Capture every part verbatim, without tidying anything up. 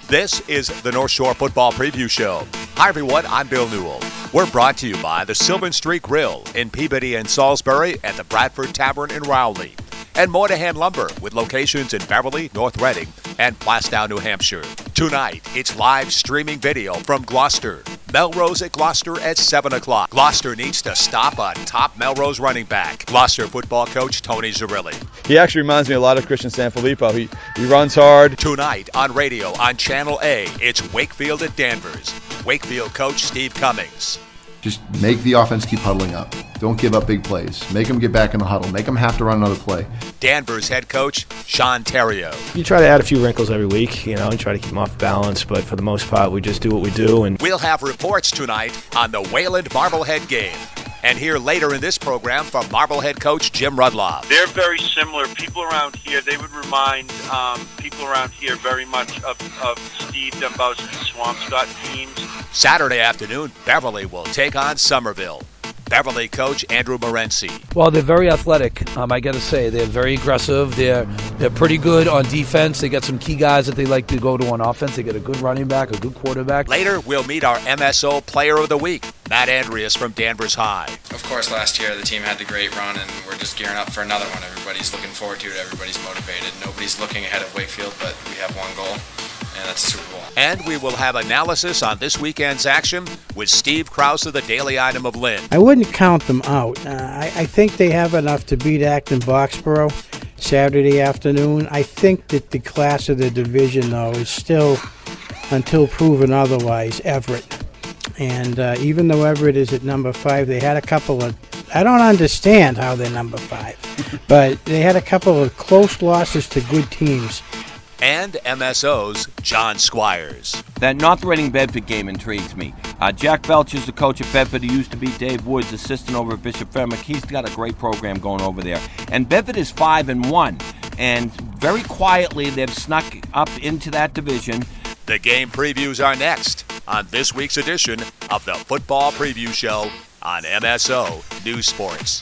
This is the North Shore Football Preview Show. Hi, everyone. I'm Bill Newell. We're brought to you by the Sylvan Street Grill in Peabody and Salisbury at the Bradford Tavern in Rowley, and Moynihan Lumber with locations in Beverly, North Reading, and Plastow, New Hampshire. Tonight, it's live streaming video from Gloucester. Melrose at Gloucester at seven o'clock. Gloucester needs to stop a top Melrose running back. Gloucester football coach Tony Zerilli. He actually reminds me a lot of Christian Sanfilippo. He, he runs hard. Tonight on radio on Channel A, it's Wakefield at Danvers. Wakefield coach Steve Cummings. Just make the offense keep huddling up. Don't give up big plays. Make them get back in the huddle. Make them have to run another play. Danvers head coach Sean Terrio. You try to add a few wrinkles every week, you know, and try to keep them off balance, but for the most part, we just do what we do. And we'll have reports tonight on the Wayland Marblehead game. And hear later in this program from Marblehead coach Jim Rudloff. They're very similar. People around here, they would remind um, people around here very much of, of Steve Dombrowski's Swampscott teams. Saturday afternoon, Beverly will take on Somerville. Beverly coach Andrew Morency. Well, they're very athletic, um, I got to say. They're very aggressive. They're they're pretty good on defense. They got some key guys that they like to go to on offense. They got a good running back, a good quarterback. Later, we'll meet our M S O Player of the Week, Matt Andreas from Danvers High. Of course, last year the team had the great run, and we're just gearing up for another one. Everybody's looking forward to it. Everybody's motivated. Nobody's looking ahead of Wakefield, but we have one goal, and that's the Super Bowl. And we will have analysis on this weekend's action with Steve Krause of the Daily Item of Lynn. I wouldn't count them out. Uh, I, I think they have enough to beat Acton Boxborough Saturday afternoon. I think that the class of the division, though, is still, until proven otherwise, Everett. And uh, even though Everett is at number five, they had a couple of, I don't understand how they're number five, but they had a couple of close losses to good teams. And M S O's John Squires. That North Reading Bedford game intrigues me. Uh, Jack Belch is the coach at Bedford. He used to be Dave Woods, assistant over at Bishop Fenwick. He's got a great program going over there. And Bedford is five and one, and very quietly they've snuck up into that division. The game previews are next on this week's edition of the Football Preview Show on M S O News Sports.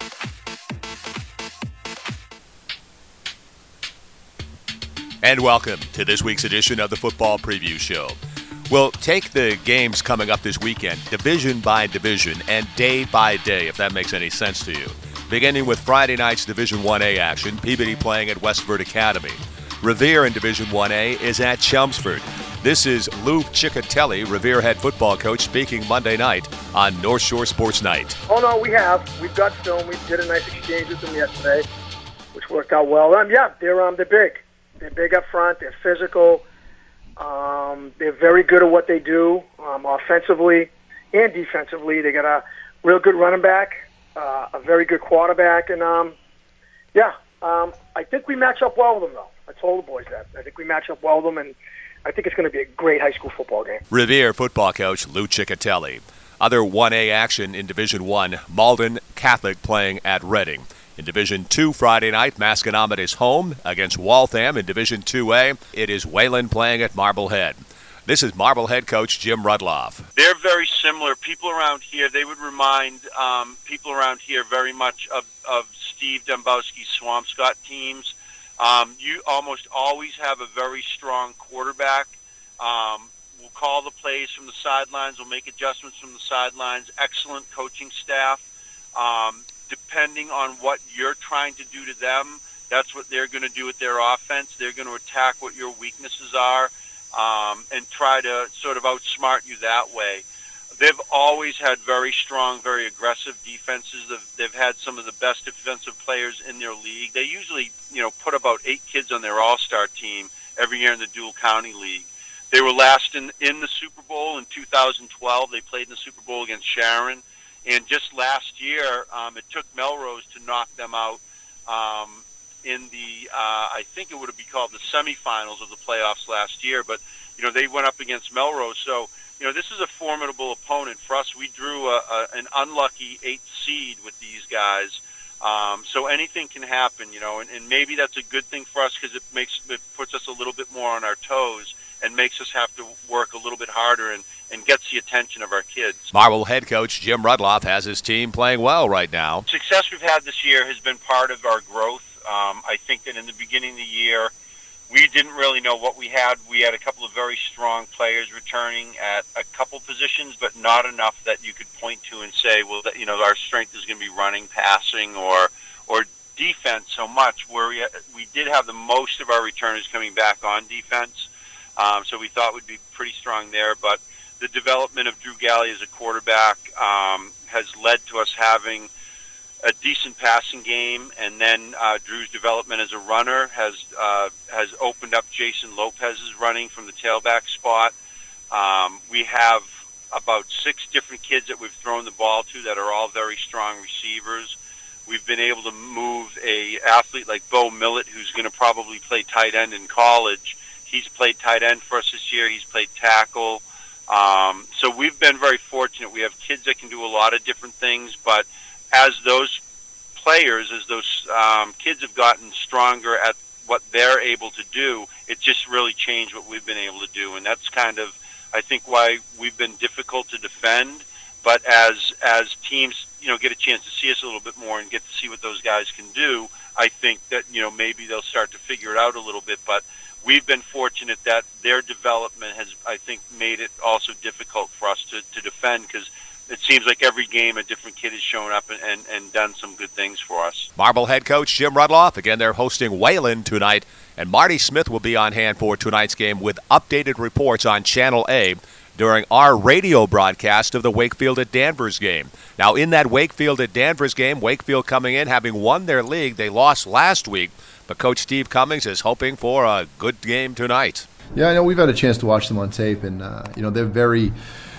And welcome to this week's edition of the Football Preview Show. We'll take the games coming up this weekend, division by division and day by day, if that makes any sense to you. Beginning with Friday night's Division one A action, Peabody playing at Westford Academy. Revere in Division one A is at Chelmsford. This is Lou Ciccatelli, Revere head football coach, speaking Monday night on North Shore Sports Night. Oh, no, we have. We've got film. We did a nice exchange with them yesterday, which worked out well. Um, yeah, they're um, they're big. They're big up front. They're physical. Um, they're very good at what they do, um, offensively and defensively. They got a real good running back, uh, a very good quarterback, and um, yeah, um, I think we match up well with them, though. I told the boys that. I think we match up well with them, and I think it's going to be a great high school football game. Revere football coach Lou Ciccatelli. Other one A action in Division one, Malden Catholic playing at Reading. In Division two Friday night, Masconomet is home against Waltham. In Division two A, it is Wayland playing at Marblehead. This is Marblehead coach Jim Rudloff. They're very similar. People around here, they would remind um, people around here very much of, of Steve Dombrowski's Swampscott teams. Um, you almost always have a very strong quarterback. Um, we'll call the plays from the sidelines. We'll make adjustments from the sidelines. Excellent coaching staff. Um, depending on what you're trying to do to them, that's what they're going to do with their offense. They're going to attack what your weaknesses are um, and try to sort of outsmart you that way. They've always had very strong, very aggressive defenses. They've, they've had some of the best defensive players in their league. They usually, you know, put about eight kids on their all-star team every year in the Dual County League. They were last in, in the Super Bowl in two thousand twelve. They played in the Super Bowl against Sharon. And just last year, um, it took Melrose to knock them out um, in the, uh, I think it would have been called the semifinals of the playoffs last year. But, you know, they went up against Melrose. So, you know, this is a formidable opponent. For us, we drew a, a, an unlucky eighth seed with these guys. Um, so anything can happen, you know, and, and maybe that's a good thing for us because it makes it puts us a little bit more on our toes and makes us have to work a little bit harder and, and gets the attention of our kids. Marble head coach Jim Rudloff has his team playing well right now. Success we've had this year has been part of our growth. Um, I think that in the beginning of the year, we didn't really know what we had. We had a couple of very strong players returning at a couple positions, but not enough that you could point to and say, well, that, you know, our strength is going to be running, passing, or or defense so much. Where we, we did have the most of our returners coming back on defense, um, so we thought we'd be pretty strong there. But the development of Drew Galley as a quarterback um, has led to us having a decent passing game, and then uh, Drew's development as a runner has uh, has opened up Jason Lopez's running from the tailback spot. Um, we have about six different kids that we've thrown the ball to that are all very strong receivers. We've been able to move a athlete like Bo Millett, who's going to probably play tight end in college. He's played tight end for us this year. He's played tackle. Um, so we've been very fortunate. We have kids that can do a lot of different things, but as those players, as those um, kids have gotten stronger at what they're able to do, it just really changed what we've been able to do. And that's kind of, I think, why we've been difficult to defend. But as as teams, you know, get a chance to see us a little bit more and get to see what those guys can do, I think that, you know, maybe they'll start to figure it out a little bit. But we've been fortunate that their development has, I think, made it also difficult for us to, to defend, because it seems like every game a different kid has shown up and, and, and done some good things for us. Marble head coach Jim Rudloff. Again, they're hosting Wayland tonight, and Marty Smith will be on hand for tonight's game with updated reports on Channel A during our radio broadcast of the Wakefield at Danvers game. Now, in that Wakefield at Danvers game, Wakefield coming in having won their league. They lost last week, but Coach Steve Cummings is hoping for a good game tonight. Yeah, I know we've had a chance to watch them on tape, and uh, you know, they're very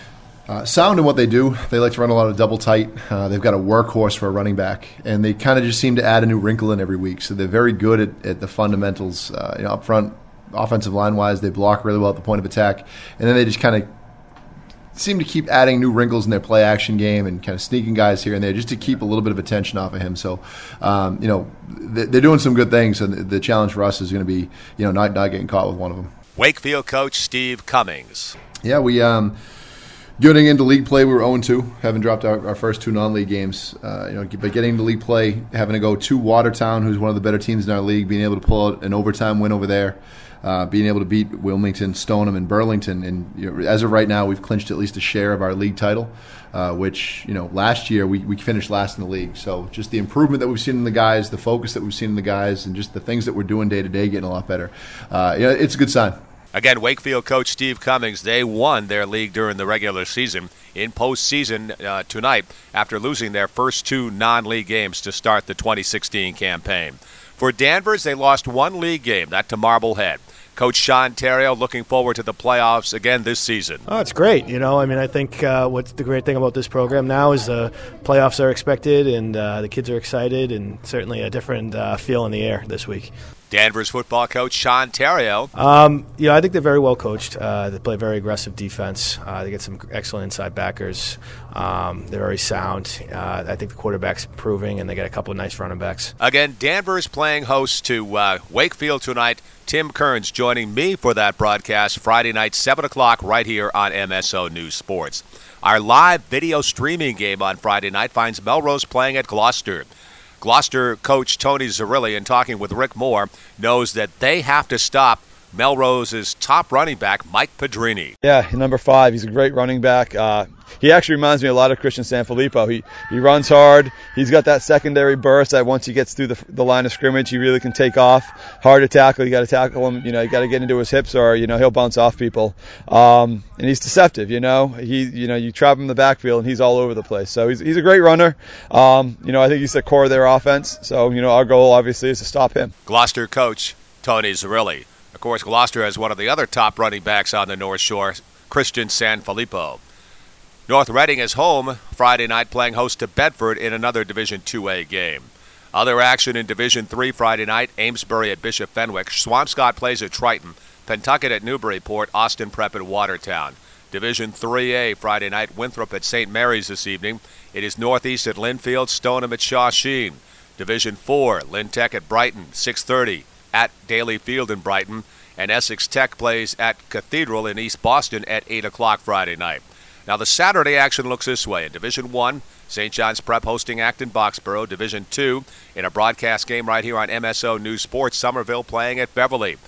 Uh, sound in what they do. They like to run a lot of double tight. Uh, they've got a workhorse for a running back, and they kind of just seem to add a new wrinkle in every week. So they're very good at, at the fundamentals. Uh, you know, up front, offensive line wise, they block really well at the point of attack, and then they just kind of seem to keep adding new wrinkles in their play action game and kind of sneaking guys here and there just to keep a little bit of attention off of him. So, um, you know, they're doing some good things, and the challenge for us is going to be, you know, not not getting caught with one of them. Wakefield coach Steve Cummings. Yeah, we. Um, Getting into league play, we were oh and two, having dropped our, our first two non-league games. Uh, you know, but getting into league play, having to go to Watertown, who's one of the better teams in our league, being able to pull out an overtime win over there, uh, being able to beat Wilmington, Stoneham, and Burlington. And you know, as of right now, we've clinched at least a share of our league title, uh, which, you know, last year we, we finished last in the league. So just the improvement that we've seen in the guys, the focus that we've seen in the guys, and just the things that we're doing day to day getting a lot better. Uh, you know, it's a good sign. Again, Wakefield coach Steve Cummings, they won their league during the regular season. In postseason uh, tonight, after losing their first two non-league games to start the twenty sixteen campaign. For Danvers, they lost one league game, that to Marblehead. Coach Sean Terrio looking forward to the playoffs again this season. Oh, it's great. You know, I mean, I think uh, what's the great thing about this program now is the playoffs are expected, and uh, the kids are excited, and certainly a different uh, feel in the air this week. Danvers football coach Sean Terrio. Um, yeah, I think they're very well coached. Uh, they play very aggressive defense. Uh, they get some excellent inside backers. Um, they're very sound. Uh, I think the quarterback's improving, and they get a couple of nice running backs. Again, Danvers playing host to uh, Wakefield tonight. Tim Kearns joining me for that broadcast Friday night, seven o'clock, right here on M S O News Sports. Our live video streaming game on Friday night finds Melrose playing at Gloucester. Gloucester coach Tony Zerilli, in talking with Rick Moore, knows that they have to stop Melrose's top running back, Mike Pedrini. Yeah, number five. He's a great running back. Uh, he actually reminds me a lot of Christian Sanfilippo. He he runs hard. He's got that secondary burst that once he gets through the, the line of scrimmage, he really can take off. Hard to tackle. You got to tackle him. You know, you got to get into his hips, or you know he'll bounce off people. Um, and he's deceptive. You know, he you know you trap him in the backfield and he's all over the place. So he's he's a great runner. Um, you know, I think he's the core of their offense. So you know, our goal obviously is to stop him. Gloucester coach Tony Zerilli. Of course, Gloucester has one of the other top running backs on the North Shore, Christian Sanfilippo. North Reading is home Friday night, playing host to Bedford in another Division two A game. Other action in Division three Friday night, Amesbury at Bishop Fenwick, Swampscott plays at Triton, Pentucket at Newburyport, Austin Prep at Watertown. Division three A Friday night, Winthrop at Saint Mary's this evening. It is Northeast at Linfield, Stoneham at Shawsheen. Division four, Lynn Tech at Brighton, six thirty at Daly Field in Brighton, and Essex Tech plays at Cathedral in East Boston at eight o'clock Friday night. Now the Saturday action looks this way. In Division one, Saint John's Prep hosting Acton Boxborough. Division two, in a broadcast game right here on M S O News Sports, Somerville playing at Beverly.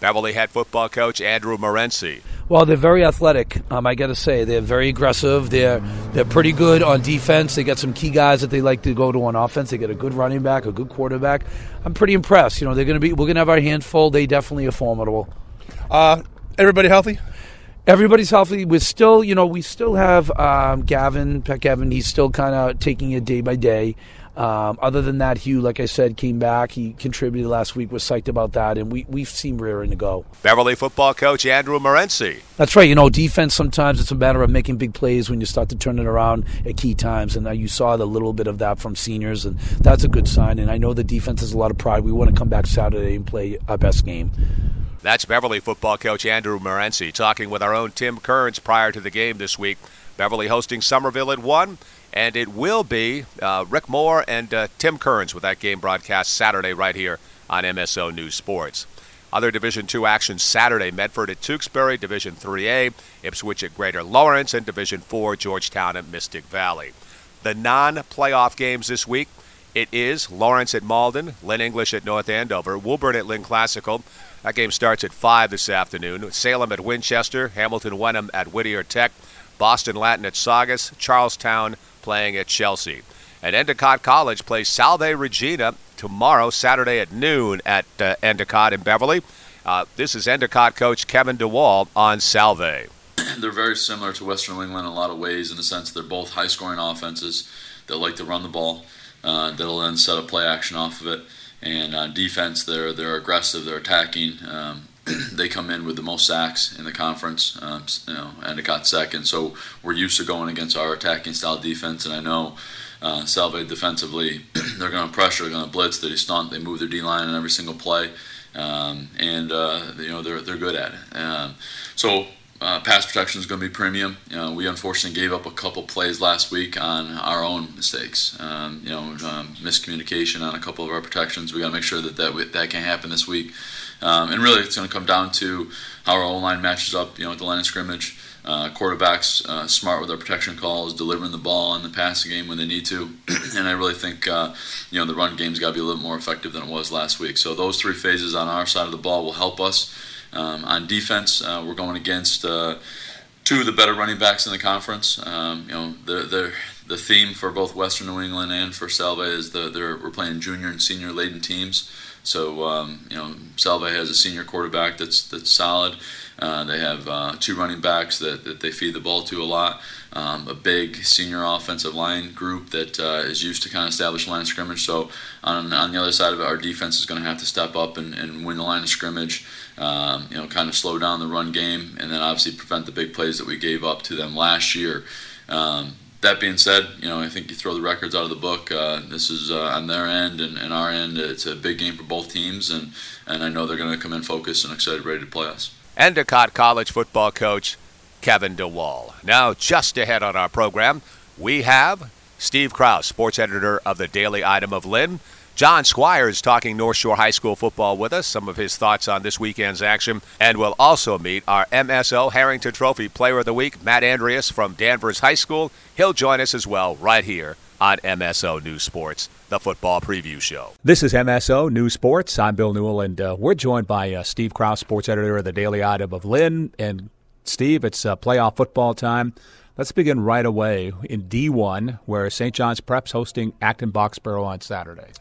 Beverly head football coach Andrew Morency. Well, they're very athletic. Um, I got to say, they're very aggressive. They're they're pretty good on defense. They got some key guys that they like to go to on offense. They got a good running back, a good quarterback. I'm pretty impressed. You know, they're going to be. We're going to have our hands full. They definitely are formidable. Uh, everybody healthy? Everybody's healthy. We're still, you know, we still have um, Gavin, Pat Gavin. He's still kind of taking it day by day. Um, other than that, Hugh, like I said, came back. He contributed last week. We're psyched about that, and we, we seem raring to go. Beverly football coach Andrew Morency. That's right. You know, defense, sometimes it's a matter of making big plays when you start to turn it around at key times, and uh, you saw the little bit of that from seniors, and that's a good sign. And I know the defense has a lot of pride. We want to come back Saturday and play our best game. That's Beverly football coach Andrew Morency talking with our own Tim Kearns prior to the game this week. Beverly hosting Somerville at one. And it will be uh, Rick Moore and uh, Tim Kearns with that game broadcast Saturday right here on M S O News Sports. Other Division two action Saturday, Medford at Tewksbury, Division three A, Ipswich at Greater Lawrence, and Division four, Georgetown at Mystic Valley. The non-playoff games this week, it is Lawrence at Malden, Lynn English at North Andover, Woburn at Lynn Classical. That game starts at five this afternoon. Salem at Winchester, Hamilton Wenham at Whittier Tech, Boston Latin at Saugus, Charlestown playing at Chelsea. And Endicott College plays Salve Regina tomorrow, Saturday at noon at uh, Endicott in Beverly. Uh, this is Endicott coach Kevin DeWall on Salve. They're very similar to Western New England in a lot of ways, in the sense they're both high-scoring offenses that like to run the ball, uh, that'll then set a play action off of it. And on defense, they're they're aggressive, they're attacking. Um, they come in with the most sacks in the conference, um, you know, Endicott second. So we're used to going against our attacking style defense, and I know uh, Salve defensively, they're going to pressure, they're going to blitz, they stunt, they move their D-line in every single play, um, and uh, you know they're they're good at it. Um, so uh, pass protection is going to be premium. You know, we unfortunately gave up a couple plays last week on our own mistakes. Um, you know, um, miscommunication on a couple of our protections. We got to make sure that that that can't happen this week. Um, and really, it's going to come down to how our O-line matches up, you know, at the line of scrimmage. Uh, quarterbacks uh, smart with their protection calls, delivering the ball in the passing game when they need to. And I really think, uh, you know, the run game's got to be a little more effective than it was last week. So those three phases on our side of the ball will help us. Um, on defense, uh, we're going against uh, two of the better running backs in the conference. Um, you know, they're, they're, the theme for both Western New England and for Salve is the, they're, we're playing junior and senior laden teams. So, um, you know, Salve has a senior quarterback that's that's solid. Uh, they have uh, two running backs that, that they feed the ball to a lot. Um, a big senior offensive line group that uh, is used to kind of establish line of scrimmage. So on on the other side of it, our defense is going to have to step up and, and win the line of scrimmage. Um, you know, kind of slow down the run game, and then obviously prevent the big plays that we gave up to them last year. Um, That being said, you know, I think you throw the records out of the book. Uh, this is uh, on their end and, and our end. It's a big game for both teams, and, and I know they're going to come in focused and excited, ready to play us. Endicott College football coach Kevin DeWall. Now, just ahead on our program, we have Steve Krause, sports editor of the Daily Item of Lynn. John Squires talking North Shore High School football with us, some of his thoughts on this weekend's action. And we'll also meet our M S O Harrington Trophy Player of the Week, Matt Andreas from Danvers High School. He'll join us as well right here on M S O News Sports, the football preview show. This is M S O News Sports. I'm Bill Newell, and uh, we're joined by uh, Steve Krause, sports editor of the Daily Item of Lynn. And, Steve, it's uh, playoff football time. Let's begin right away in D one, where Saint John's Prep's hosting Acton Boxborough on Saturday.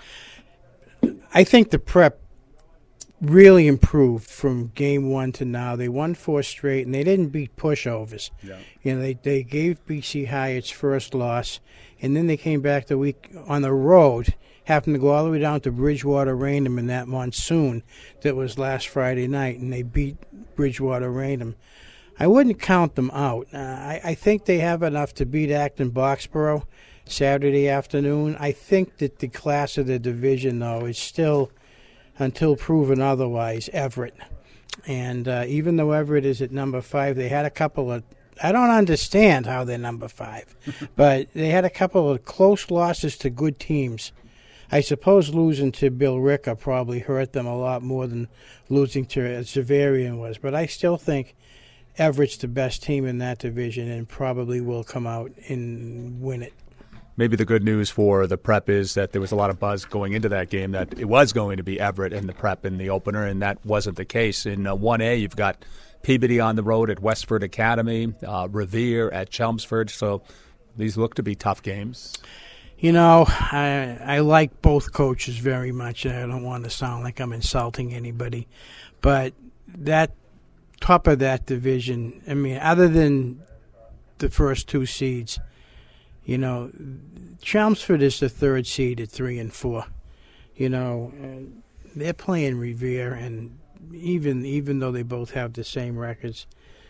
I think the Prep really improved from game one to now. They won four straight, and they didn't beat pushovers. Yeah. You know, they, they gave B C High its first loss, and then they came back the week on the road, having to go all the way down to Bridgewater Raynham in that monsoon that was last Friday night, and they beat Bridgewater Raynham. I wouldn't count them out. Uh, I, I think they have enough to beat Acton Boxborough Saturday afternoon. I think that the class of the division, though, is still, until proven otherwise, Everett. And uh, even though Everett is at number five, they had a couple of, I don't understand how they're number five, but they had a couple of close losses to good teams. I suppose losing to Bill Ricker probably hurt them a lot more than losing to Xaverian was, but I still think Everett's the best team in that division and probably will come out and win it. Maybe the good news for the Prep is that there was a lot of buzz going into that game that it was going to be Everett and the Prep in the opener, and that wasn't the case. In uh, one A, you've got Peabody on the road at Westford Academy, uh, Revere at Chelmsford, so these look to be tough games. You know, I I like both coaches very much, and I don't want to sound like I'm insulting anybody, but that top of that division, I mean, other than the first two seeds, you know, Chelmsford is the third seed at three and four. You know, they're playing Revere, and even even though they both have the same records,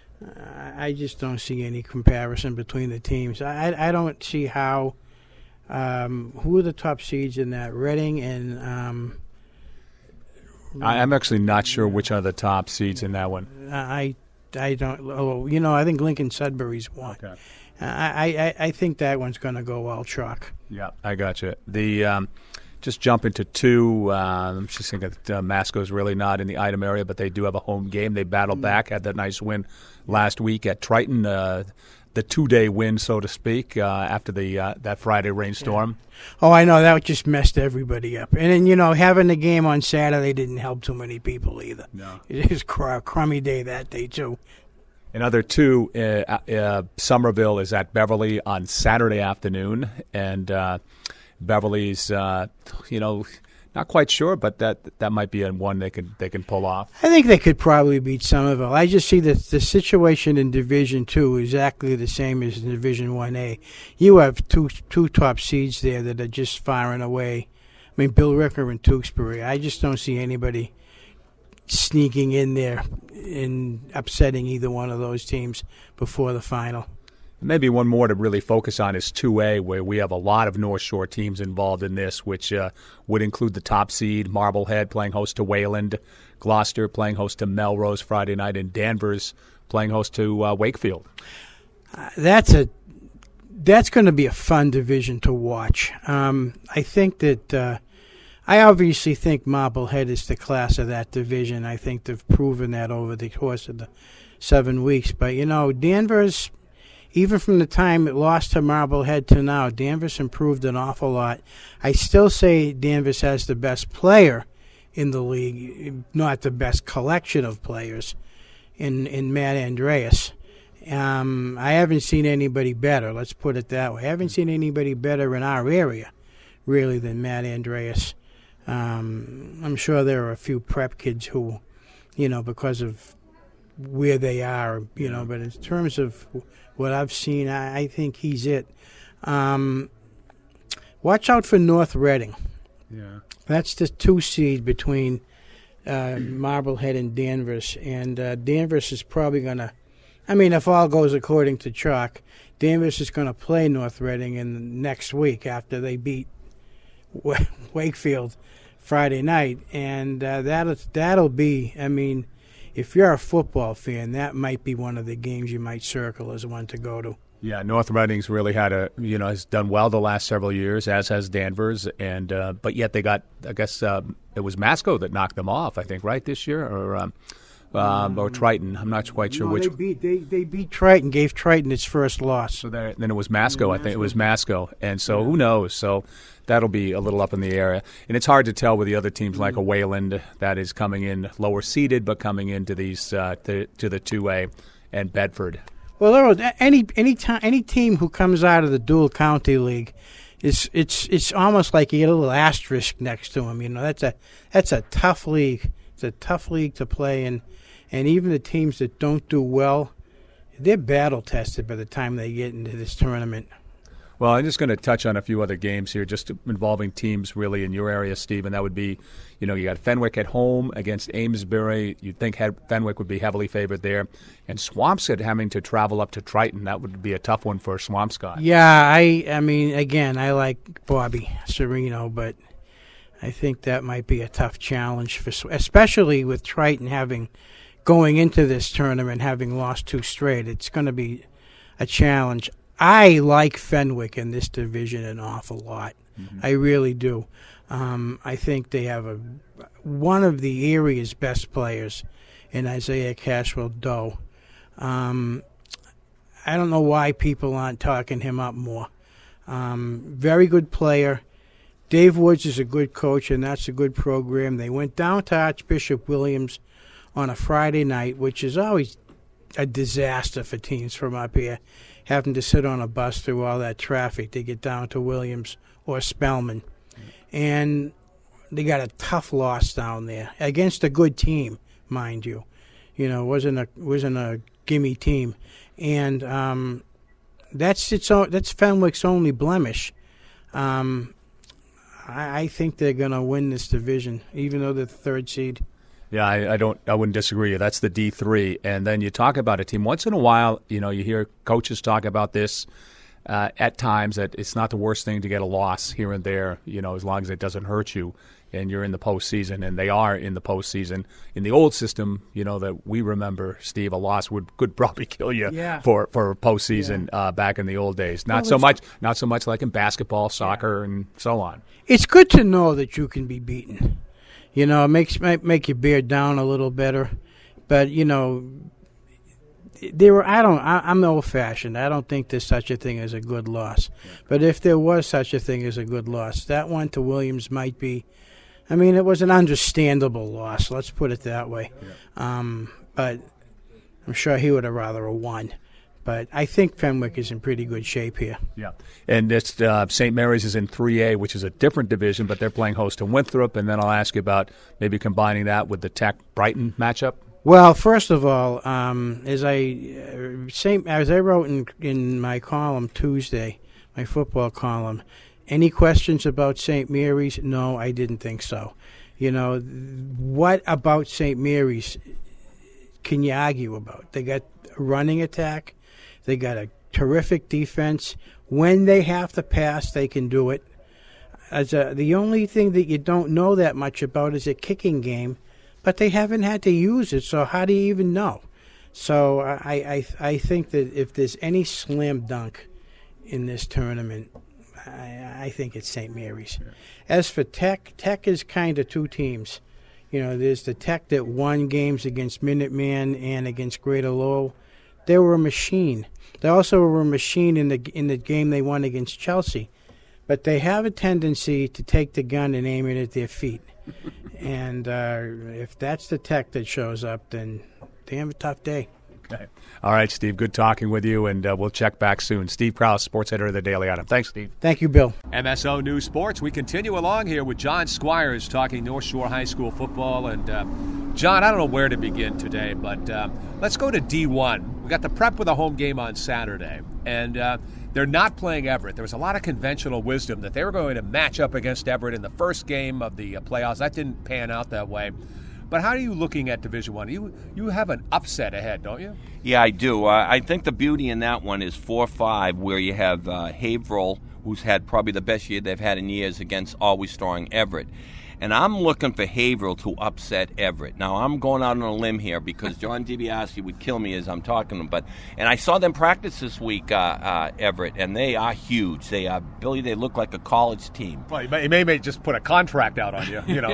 I just don't see any comparison between the teams. I I don't see how. Um, who are the top seeds in that? Reading and um, I'm actually not sure which are the top seeds in that one. I I don't. Oh, you know, I think Lincoln Sudbury's one. Okay. I, I I think that one's going to go all chalk. Yeah, I got you. The um, just jump into two. Uh, I'm just thinking that uh, Masco's really not in the item area, but they do have a home game. They battled mm-hmm. back, had that nice win last week at Triton. Uh, the two-day win, so to speak, uh, after the uh, that Friday rainstorm. Yeah. Oh, I know. That just messed everybody up. And then, you know, having the game on Saturday didn't help too many people either. No. It was a crummy day that day, too. Another two, uh, uh, Somerville is at Beverly on Saturday afternoon. And uh, Beverly's, uh, you know... Not quite sure, but that that might be one they can they can pull off. I think they could probably beat Somerville. I just see that the situation in Division Two is exactly the same as in Division One A. You have two two top seeds there that are just firing away. I mean, Bill Ricker and Tewksbury. I just don't see anybody sneaking in there and upsetting either one of those teams before the final. Maybe one more to really focus on is two A, where we have a lot of North Shore teams involved in this, which uh, would include the top seed, Marblehead playing host to Wayland, Gloucester playing host to Melrose Friday night, and Danvers playing host to uh, Wakefield. Uh, that's a that's going to be a fun division to watch. Um, I think that uh, I obviously think Marblehead is the class of that division. I think they've proven that over the course of the seven weeks. But, you know, Danvers... Even from the time it lost to Marblehead to now, Danvers improved an awful lot. I still say Danvers has the best player in the league, not the best collection of players, in, in Matt Andreas. Um, I haven't seen anybody better, let's put it that way. I haven't seen anybody better in our area, really, than Matt Andreas. Um, I'm sure there are a few prep kids who, you know, because of where they are, you know, but in terms of what I've seen, I, I think he's it. Um, watch out for North Reading. Yeah, that's the two seed between uh, Marblehead and Danvers, and uh, Danvers is probably going to. I mean, if all goes according to chalk, Danvers is going to play North Reading in next week after they beat w- Wakefield Friday night, and uh, that'll that'll be. I mean. If you're a football fan, that might be one of the games you might circle as one to go to. Yeah, North Reading's really had a you know has done well the last several years, as has Danvers, and uh, but yet they got I guess uh, it was Masco that knocked them off, I think, right this year, or um, um, or Triton. I'm not quite sure no, which. They beat they, they beat Triton, gave Triton its first loss. So there, then it was Masco, I think it was Masco, and so yeah. Who knows? So. That'll be a little up in the air. And it's hard to tell with the other teams like a Wayland that is coming in lower seeded, but coming into these uh, to, to the two A and Bedford. Well, any any time any team who comes out of the dual county league, it's it's it's almost like you get a little asterisk next to them. You know, that's a that's a tough league. It's a tough league to play in, and even the teams that don't do well, they're battle tested by the time they get into this tournament. Well, I'm just going to touch on a few other games here, just involving teams really in your area, Steve, and that would be, you know, you got Fenwick at home against Amesbury. You'd think Fenwick would be heavily favored there. And Swampscott having to travel up to Triton. That would be a tough one for Swampscott. Yeah, I, I mean, again, I like Bobby Sereno, but I think that might be a tough challenge, for, especially with Triton having, going into this tournament, having lost two straight. It's going to be a challenge. I like Fenwick in this division an awful lot. Mm-hmm. I really do. Um, I think they have a one of the area's best players in Isaiah Cashwell-Doe. Um, I don't know why people aren't talking him up more. Um, very good player. Dave Woods is a good coach, and that's a good program. They went down to Archbishop Williams on a Friday night, which is always a disaster for teams from up here, having to sit on a bus through all that traffic to get down to Williams or Spelman. And they got a tough loss down there against a good team, mind you. You know, it wasn't a wasn't a gimme team, and um, that's its own, that's Fenwick's only blemish. Um, I, I think they're going to win this division, even though they're the third seed. Yeah, I, I don't. I wouldn't disagree. That's the D three, and then you talk about a team. Once in a while, you know, you hear coaches talk about this uh, at times that it's not the worst thing to get a loss here and there. You know, as long as it doesn't hurt you, and you're in the postseason, and they are in the postseason. In the old system, you know that we remember, Steve, a loss would could probably kill you yeah. for for postseason yeah. uh, back in the old days. Not well, so much. Not so much like in basketball, soccer, yeah. and so on. It's good to know that you can be beaten. You know, it makes make, make you bear down a little better, but you know, there were. I don't. I, I'm old-fashioned. I don't think there's such a thing as a good loss. Yeah. But if there was such a thing as a good loss, that one to Williams might be. I mean, it was an understandable loss. Let's put it that way. Yeah. Um, but I'm sure he would have rather have won. But I think Fenwick is in pretty good shape here. Yeah, and it's uh, Saint Mary's is in three A, which is a different division, but they're playing host to Winthrop. And then I'll ask you about maybe combining that with the Tech Brighton matchup. Well, first of all, um, as I uh, Saint as I wrote in in my column Tuesday, my football column, any questions about Saint Mary's? No, I didn't think so. You know, what about Saint Mary's can you argue about? They got a running attack. They got a terrific defense. When they have to pass, they can do it. As a, the only thing that you don't know that much about is a kicking game, but they haven't had to use it, so how do you even know? So I, I, I think that if there's any slam dunk in this tournament, I, I think it's Saint Mary's. Yeah. As for Tech, Tech is kind of two teams. You know, there's the Tech that won games against Minuteman and against Greater Lowell. They were a machine. They also were a machine in the in the game they won against Chelsea. But they have a tendency to take the gun and aim it at their feet. And uh, if that's the Tech that shows up, then they have a tough day. Okay. All right, Steve, good talking with you, and uh, we'll check back soon. Steve Krause, sports editor of the Daily Item. Thanks, Steve. Thank you, Bill. M S O News Sports. We continue along here with John Squires talking North Shore High School football. And, uh, John, I don't know where to begin today, but uh, let's go to D one. We got the Prep with a home game on Saturday, and uh, they're not playing Everett. There was a lot of conventional wisdom that they were going to match up against Everett in the first game of the uh, playoffs. That didn't pan out that way. But how are you looking at Division One? You you have an upset ahead, don't you? Yeah, I do. Uh, I think the beauty in that one is four five, where you have uh, Haverhill, who's had probably the best year they've had in years against always strong Everett. And I'm looking for Haverhill to upset Everett. Now, I'm going out on a limb here because John DiBiase would kill me as I'm talking to him. But, and I saw them practice this week, uh, uh, Everett, and they are huge. They are, Billy, they look like a college team. Well, he may, he may just put a contract out on you. You know,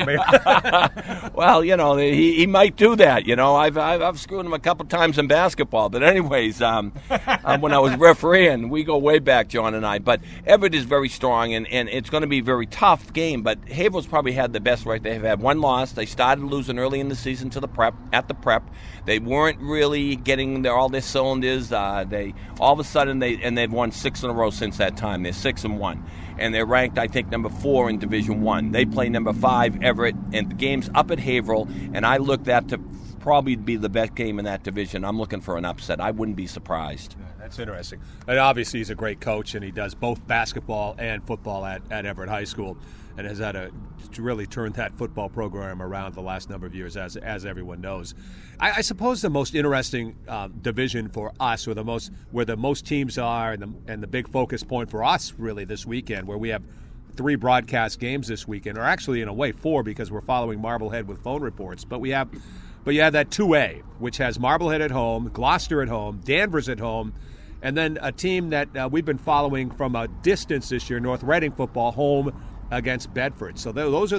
well, you know, he, he might do that. You know, I've, I've, I've screwed him a couple times in basketball. But anyways, um, um, when I was refereeing, we go way back, John and I. But Everett is very strong, and, and it's going to be a very tough game. But Haverhill's probably had the best right. They've had one loss. They started losing early in the season to the Prep at the Prep. They weren't really getting their, all their cylinders. Uh, they all of a sudden they and they've won six in a row since that time. They're six and one, and they're ranked I think number four in Division One. They play number five Everett, and the game's up at Haverhill. And I look that to probably be the best game in that division. I'm looking for an upset. I wouldn't be surprised. That's interesting. And obviously he's a great coach, and he does both basketball and football at, at Everett High School, and has had a really turned that football program around the last number of years, as as everyone knows. I, I suppose the most interesting uh, division for us, or the most where the most teams are, and the, and the big focus point for us really this weekend, where we have three broadcast games this weekend, or actually in a way four because we're following Marblehead with phone reports. But we have, but you have that two A, which has Marblehead at home, Gloucester at home, Danvers at home. And then a team that uh, we've been following from a distance this year, North Reading football, home against Bedford. So th- those are the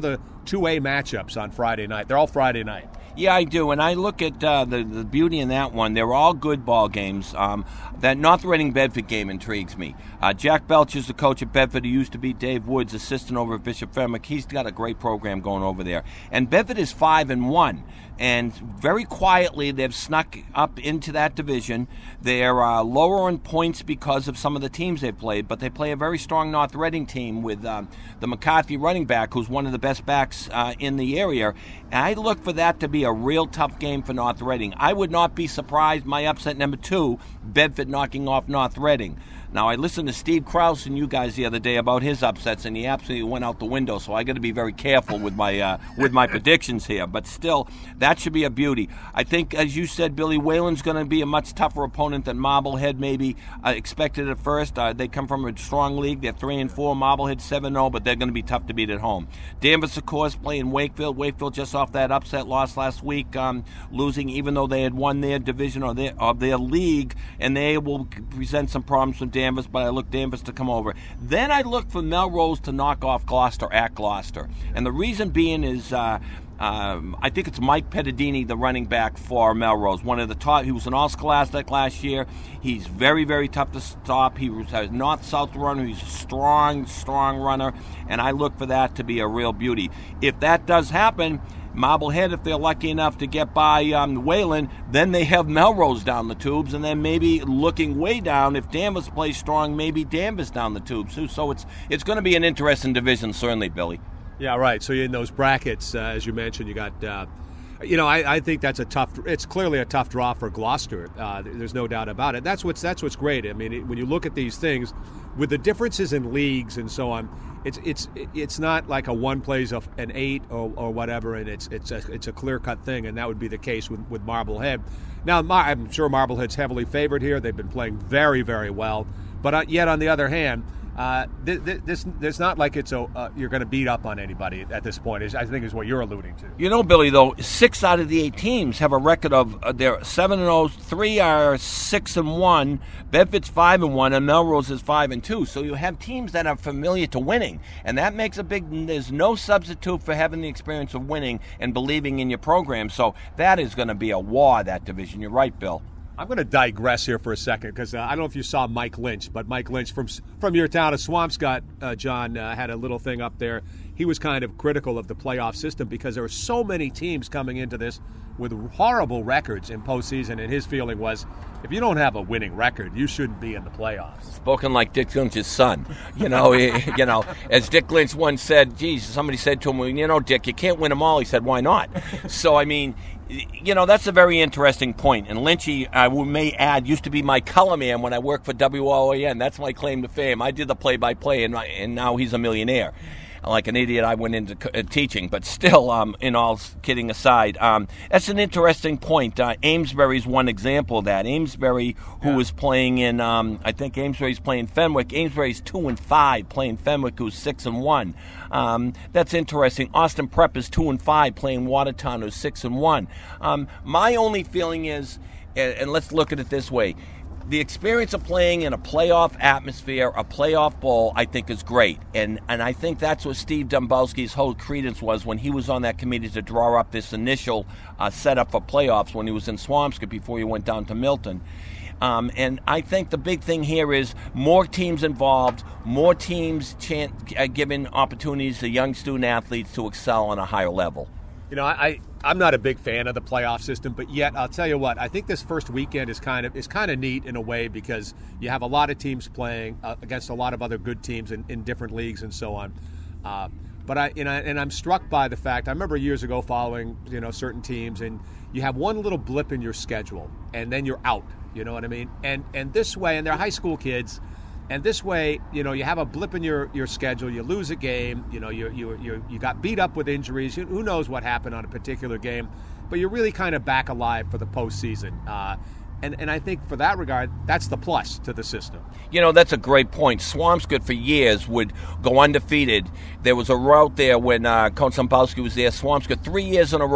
two A matchups on Friday night. They're all Friday night. Yeah, I do, and I look at uh, the the beauty in that one. They're all good ball games. Um, that North Reading Bedford game intrigues me. Uh, Jack Belch is the coach at Bedford. He used to be Dave Woods, assistant over at Bishop Fenwick. He's got a great program going over there. And Bedford is five and one, and very quietly they've snuck up into that division. They're uh, lower in points because of some of the teams they've played, but they play a very strong North Reading team with uh, the McCarthy running back, who's one of the best backs uh, in the area. And I look for that to be a real tough game for North Reading. I would not be surprised, my upset number two, Bedford knocking off North Reading. Now, I listened to Steve Krause and you guys the other day about his upsets, and he absolutely went out the window, so I got to be very careful with my uh, with my predictions here. But still, that should be a beauty. I think, as you said, Billy, Wayland's going to be a much tougher opponent than Marblehead maybe uh, expected at first. Uh, they come from a strong league. They're three and four, Marblehead seven and oh, but they're going to be tough to beat at home. Danvers, of course, playing Wakefield. Wakefield just off that upset loss last week, um, losing even though they had won their division or their, of their league, and they will present some problems from Danvers, but I look Danvers to come over. Then I look for Melrose to knock off Gloucester at Gloucester. And the reason being is uh, um, I think it's Mike Pettadini, the running back for Melrose. One of the top, he was an all-scholastic last year. He's very, very tough to stop. He was a north-south runner. He's a strong, strong runner, and I look for that to be a real beauty. If that does happen, Marblehead, if they're lucky enough to get by um, Wayland, then they have Melrose down the tubes, and then maybe looking way down, if Danvers plays strong, maybe Danvers down the tubes too. So it's it's going to be an interesting division, certainly, Billy. Yeah, right. So in those brackets, uh, as you mentioned, you got, uh, you know, I, I think that's a tough. It's clearly a tough draw for Gloucester. Uh, there's no doubt about it. That's what's that's what's great. I mean, it, when you look at these things, with the differences in leagues and so on, it's it's it's not like a one plays of an eight or, or whatever, and it's it's a, it's a clear cut thing, and that would be the case with, with Marblehead. Now, I'm sure Marblehead's heavily favored here. They've been playing very very well, but yet on the other hand, Uh, this, this, it's not like it's a uh, you're going to beat up on anybody at this point. Is I think is what you're alluding to. You know, Billy, though, six out of the eight teams have a record of uh, they're seven and zero. Three are six and one. Bedford's five and one, and Melrose is five and two. So you have teams that are familiar to winning, and that makes a big. There's no substitute for having the experience of winning and believing in your program. So that is going to be a war, that division. You're right, Bill. I'm going to digress here for a second because uh, I don't know if you saw Mike Lynch, but Mike Lynch from from your town of Swampscott, uh, John, uh, had a little thing up there. He was kind of critical of the playoff system because there were so many teams coming into this with horrible records in postseason, and his feeling was, if you don't have a winning record, you shouldn't be in the playoffs. Spoken like Dick Lynch's son. You know, he, you know, as Dick Lynch once said, geez, somebody said to him, well, you know, Dick, you can't win them all. He said, why not? So, I mean, you know, that's a very interesting point. And Lynchy, I may add, used to be my color man when I worked for W O A N. That's my claim to fame. I did the play-by-play, and, and now he's a millionaire. Like an idiot, I went into uh, teaching, but still, um, in all kidding aside, um, that's an interesting point. Uh, Amesbury's one example of that. Amesbury, who yeah. was playing in, um, I think Amesbury's playing Fenwick. Amesbury's two and five, playing Fenwick, who's six and one. Um, that's interesting. Austin Prep is two and five, playing Watertown, who's six and one. Um, my only feeling is, and, and let's look at it this way. The experience of playing in a playoff atmosphere, a playoff bowl, I think is great. And and I think that's what Steve Dombrowski's whole credence was when he was on that committee to draw up this initial uh, setup for playoffs when he was in Swampscott before he went down to Milton. Um, and I think the big thing here is more teams involved, more teams chan- uh, giving opportunities to young student athletes to excel on a higher level. You know, I, I'm not a big fan of the playoff system, but yet I'll tell you what, I think this first weekend is kind of is kind of neat in a way because you have a lot of teams playing uh, against a lot of other good teams in, in different leagues and so on. Uh, but I and, I and I'm struck by the fact I remember years ago following you know certain teams, and you have one little blip in your schedule, and then you're out. You know what I mean? And and this way, and they're high school kids. And this way, you know, you have a blip in your, your schedule, you lose a game, you know, you you you you got beat up with injuries. Who knows what happened on a particular game, but you're really kind of back alive for the postseason. Uh, and and I think for that regard, that's the plus to the system. You know, that's a great point. Swampscott for years would go undefeated. There was a route there when uh, Coach Zombowski was there. Swampscott three years in a row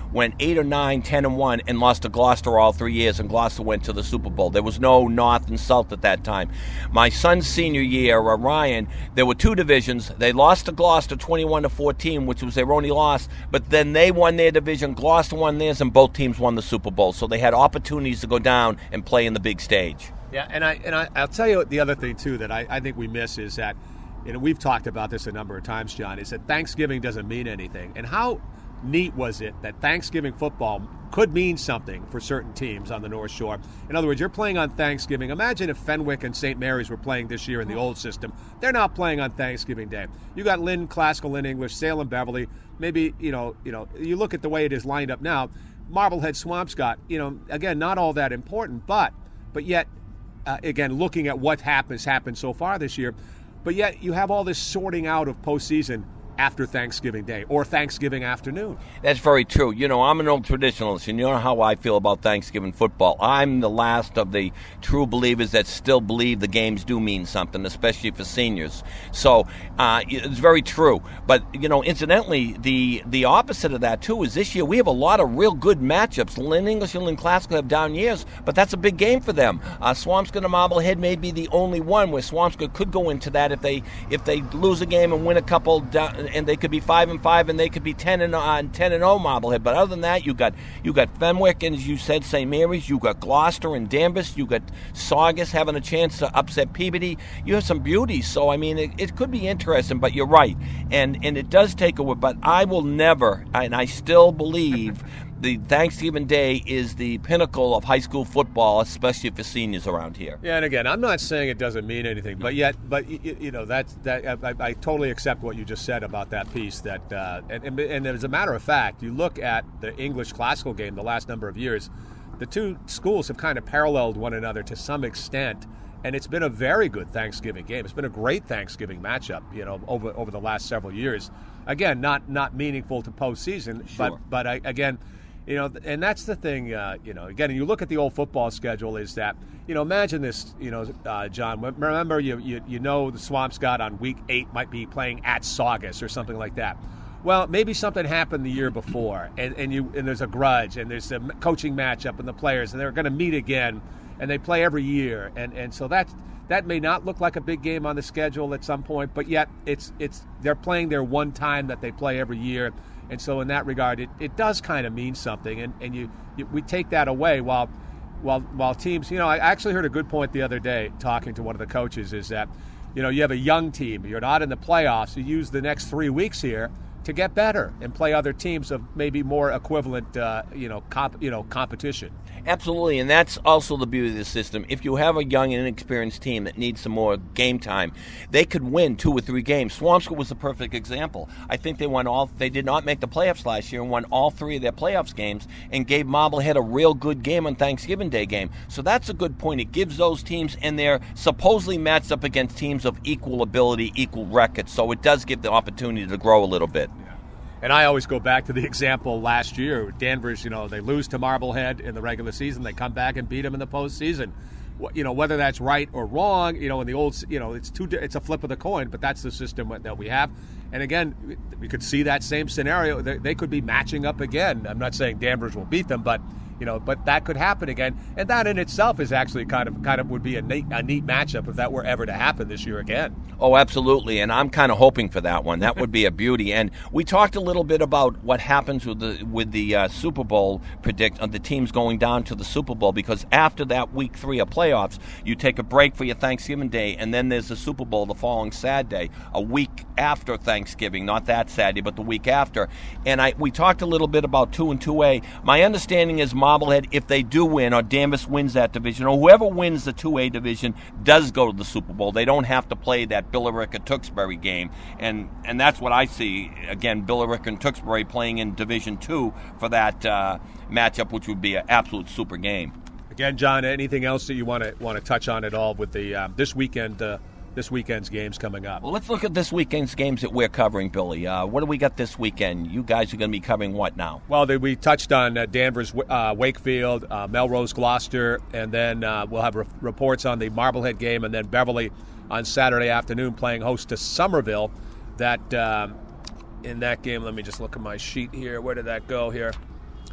went eight or nine, ten and one, and lost to Gloucester all three years, and Gloucester went to the Super Bowl. There was no North and South at that time. My son's senior year, uh, Ryan, there were two divisions. They lost to Gloucester twenty-one to fourteen, which was their only loss, but then they won their division, Gloucester won theirs, and both teams won the Super Bowl. So they had opportunities to go down and play in the big stage. Yeah, and I and I, I'll tell you the other thing too that I, I think we miss is that, you know, we've talked about this a number of times, John, is that Thanksgiving doesn't mean anything. And how neat was it that Thanksgiving football could mean something for certain teams on the North Shore? In other words, you're playing on Thanksgiving. Imagine if Fenwick and Saint Mary's were playing this year in the old system. They're not playing on Thanksgiving Day. You got Lynn, Classical Lynn English, Salem, Beverly. Maybe, you know, you know, you look at the way it is lined up now. Marblehead, Swampscott, you know, again, not all that important, but but yet, uh, again, looking at what happens happened so far this year, but yet you have all this sorting out of postseason after Thanksgiving Day or Thanksgiving afternoon. That's very true. You know, I'm an old traditionalist, and you know how I feel about Thanksgiving football. I'm the last of the true believers that still believe the games do mean something, especially for seniors. So uh, it's very true. But, you know, incidentally, the the opposite of that, too, is this year we have a lot of real good matchups. Lynn English and Lynn Classical have down years, but that's a big game for them. Uh, Swampscott and Marblehead may be the only one where Swampscott could go into that if they if they lose a game and win a couple down, and they could be five and five, and they could be ten and on ten and zero Marblehead. But other than that, you got you got Fenwick, and as you said, Saint Mary's. You got Gloucester and Danvers. You got Saugus having a chance to upset Peabody. You have some beauties. So I mean, it, it could be interesting. But you're right, and and it does take away. But I will never, and I still believe. The Thanksgiving Day is the pinnacle of high school football, especially for seniors around here. Yeah, and again, I'm not saying it doesn't mean anything, but yet, but you know, that's that. I, I totally accept what you just said about that piece. That uh, and, and, and as a matter of fact, you look at the English Classical game the last number of years, the two schools have kind of paralleled one another to some extent. And it's been a very good Thanksgiving game. It's been a great Thanksgiving matchup, you know, over over the last several years. Again, not not meaningful to postseason, sure. but but I, again. You know, and that's the thing, uh, you know, again, you look at the old football schedule is that, you know, imagine this, you know, uh, John, remember you, you you know the Swampscott on week eight might be playing at Saugus or something like that. Well, maybe something happened the year before, and, and you and there's a grudge, and there's a coaching matchup, and the players, and they're going to meet again, and they play every year, and, and so that that may not look like a big game on the schedule at some point, but yet it's it's they're playing their one time that they play every year. And so in that regard, it, it does kind of mean something, and, and you, you we take that away while while while teams, you know, I actually heard a good point the other day talking to one of the coaches is that, you know, you have a young team, you're not in the playoffs, you use the next three weeks here to get better and play other teams of maybe more equivalent, uh, you know, comp, you know, competition. Absolutely, and that's also the beauty of the system. If you have a young and inexperienced team that needs some more game time, they could win two or three games. Swampscott was a perfect example. I think they won all. They did not make the playoffs last year and won all three of their playoffs games and gave Marblehead a real good game on Thanksgiving Day game. So that's a good point. It gives those teams, and they're supposedly matched up against teams of equal ability, equal record. So it does give the opportunity to grow a little bit. And I always go back to the example last year. Danvers, you know, they lose to Marblehead in the regular season. They come back and beat them in the postseason. You know, whether that's right or wrong, you know, in the old, you know, it's two, it's a flip of the coin, but that's the system that we have. And again, we could see that same scenario. They, they could be matching up again. I'm not saying Danvers will beat them, but you know, but that could happen again, and that in itself is actually kind of kind of would be a neat a neat matchup if that were ever to happen this year again. Oh, absolutely, and I'm kind of hoping for that one. That would be a beauty. And we talked a little bit about what happens with the with the uh, Super Bowl predict of the teams going down to the Super Bowl, because after that week three of playoffs, you take a break for your Thanksgiving Day, and then there's the Super Bowl the following Saturday, a week after Thanksgiving, not that Saturday, but the week after. And I we talked a little bit about two and two A. My understanding is Marblehead, if they do win, or Danvers wins that division, or whoever wins the two A division does go to the Super Bowl. They don't have to play that Billericay or Tewksbury game, and and that's what I see. Again, Billericay and Tewksbury playing in Division Two for that uh, matchup, which would be an absolute super game. Again, John, anything else that you want to want to touch on at all with the um, this weekend? Uh, This weekend's games coming up. Well, let's look at this weekend's games that we're covering, Billy. Uh, what do we got this weekend? You guys are going to be covering what now? Well, they, we touched on uh, Danvers, uh, Wakefield, uh, Melrose, Gloucester, and then uh, we'll have re- reports on the Marblehead game, and then Beverly on Saturday afternoon playing host to Somerville. That um, in that game, let me just look at my sheet here. Where did that go here?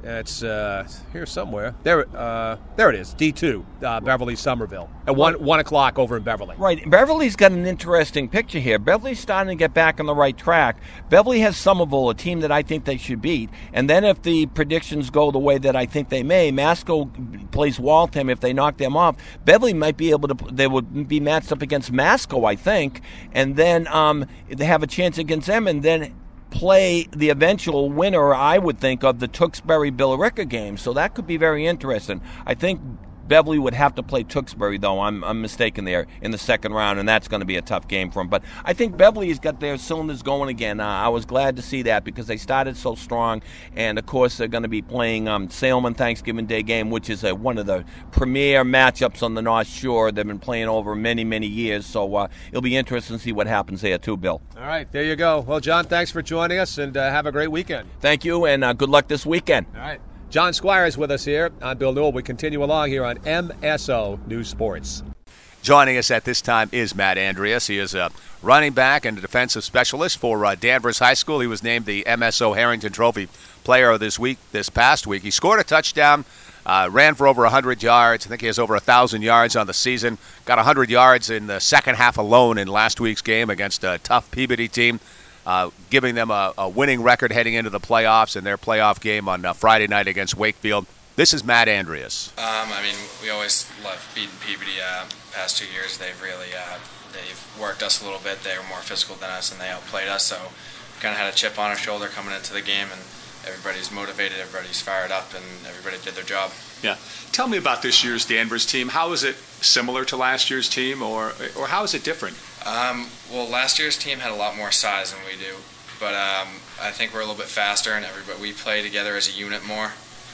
It's uh, here somewhere. There, uh, there it is. D two, uh, Beverly Somerville at one one o'clock over in Beverly. Right. Beverly's got an interesting picture here. Beverly's starting to get back on the right track. Beverly has Somerville, a team that I think they should beat. And then if the predictions go the way that I think they may, Masco plays Waltham. If they knock them off, Beverly might be able to. They would be matched up against Masco, I think, and then um, they have a chance against them, and then play the eventual winner, I would think, of the Tewksbury-Billerica game. So that could be very interesting. I think Beverly would have to play Tewksbury, though. I'm, I'm mistaken there in the second round, and that's going to be a tough game for them. But I think Beverly's got their cylinders going again. Uh, I was glad to see that because they started so strong. And, of course, they're going to be playing um, Salem on Thanksgiving Day game, which is a, one of the premier matchups on the North Shore. They've been playing over many, many years. So uh, it'll be interesting to see what happens there, too, Bill. All right, there you go. Well, John, thanks for joining us, and uh, have a great weekend. Thank you, and uh, good luck this weekend. All right. John Squires with us here. I'm Bill Newell. We continue along here on M S O News Sports. Joining us at this time is Matt Andreas. He is a running back and a defensive specialist for uh, Danvers High School. He was named the M S O Harrington Trophy Player of this week, this past week. He scored a touchdown, uh, ran for over one hundred yards. I think he has over one thousand yards on the season. Got one hundred yards in the second half alone in last week's game against a tough Peabody team. Uh, giving them a, a winning record heading into the playoffs in their playoff game on uh, Friday night against Wakefield. This is Matt Andreas. Um, I mean, we always love beating Peabody. Uh, past two years, they've really uh, they've worked us a little bit. They were more physical than us, and they outplayed us. So, kind of had a chip on our shoulder coming into the game, and everybody's motivated, everybody's fired up, and everybody did their job. Yeah. Tell me about this year's Danvers team. How is it similar to last year's team, or or how is it different? Um, well, last year's team had a lot more size than we do, but um, I think we're a little bit faster, and everybody we play together as a unit more.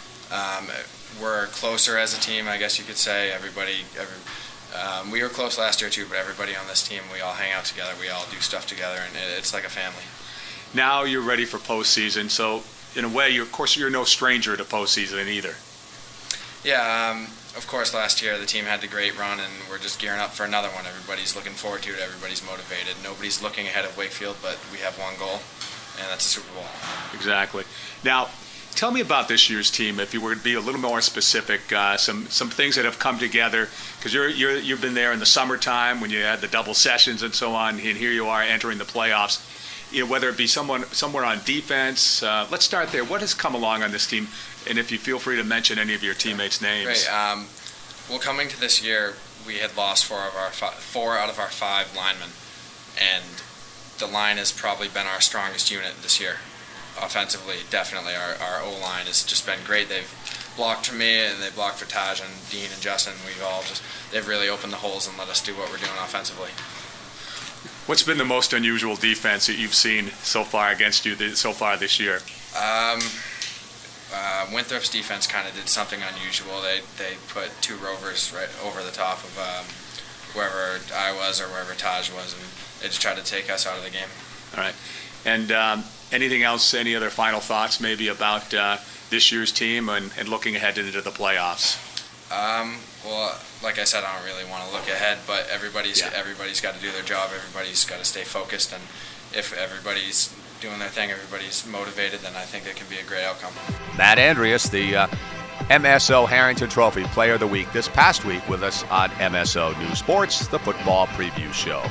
Um, we're closer as a team, I guess you could say. Everybody, every, um, we were close last year too, but everybody on this team, we all hang out together, we all do stuff together, and it, it's like a family. Now you're ready for postseason, so in a way, you're, of course, you're no stranger to postseason either. Yeah. Um, Of course, last year the team had the great run, and we're just gearing up for another one. Everybody's looking forward to it. Everybody's motivated. Nobody's looking ahead of Wakefield, but we have one goal, and that's the Super Bowl. Exactly. Now, tell me about this year's team. If you were to be a little more specific, uh, some some things that have come together, because you're you're you've been there in the summertime when you had the double sessions and so on, and here you are entering the playoffs. You know, whether it be someone somewhere on defense. Uh, let's start there. What has come along on this team? And if you feel free to mention any of your teammates' names. Great. Um, well, coming to this year, we had lost four of our fi- four out of our five linemen, and the line has probably been our strongest unit this year. Offensively, definitely, our our O line has just been great. They've blocked for me, and they blocked for Taj and Dean and Justin. We've all just they've really opened the holes and let us do what we're doing offensively. What's been the most unusual defense that you've seen so far against you th- so far this year? Um. Uh, Winthrop's defense kind of did something unusual. They they put two rovers right over the top of um, wherever I was or wherever Taj was, and they just tried to take us out of the game. All right. And um, anything else, any other final thoughts maybe about uh, this year's team and, and looking ahead into the playoffs? Um, well, like I said, I don't really want to look ahead, but everybody's yeah. everybody's got to do their job. Everybody's got to stay focused, and if everybody's doing their thing, everybody's motivated, then I think it can be a great outcome. Matt Andreas, the uh, M S O Harrington Trophy Player of the Week this past week with us on M S O News Sports, the football preview show.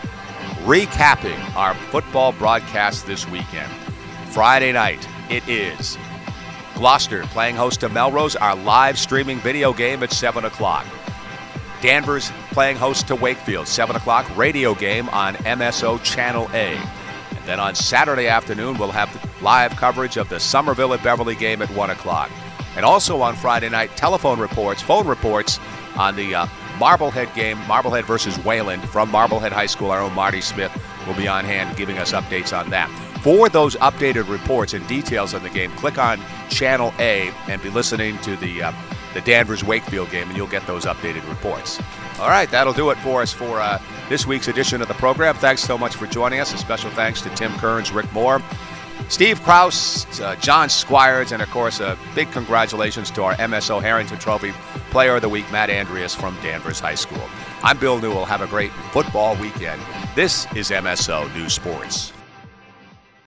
Recapping our football broadcast this weekend. Friday night, it is Gloucester playing host to Melrose, our live streaming video game at seven o'clock. Danvers playing host to Wakefield, seven o'clock, radio game on M S O Channel A. And then on Saturday afternoon, we'll have live coverage of the Somerville at Beverly game at one o'clock. And also on Friday night, telephone reports, phone reports on the uh, Marblehead game, Marblehead versus Wayland from Marblehead High School. Our own Marty Smith will be on hand giving us updates on that. For those updated reports and details on the game, click on Channel A and be listening to the uh, the Danvers-Wakefield game, and you'll get those updated reports. All right, that'll do it for us for uh, this week's edition of the program. Thanks so much for joining us. A special thanks to Tim Kearns, Rick Moore, Steve Krause, uh, John Squires, and, of course, a big congratulations to our M S O Harrington Trophy Player of the Week, Matt Andreas from Danvers High School. I'm Bill Newell. Have a great football weekend. This is M S O News Sports.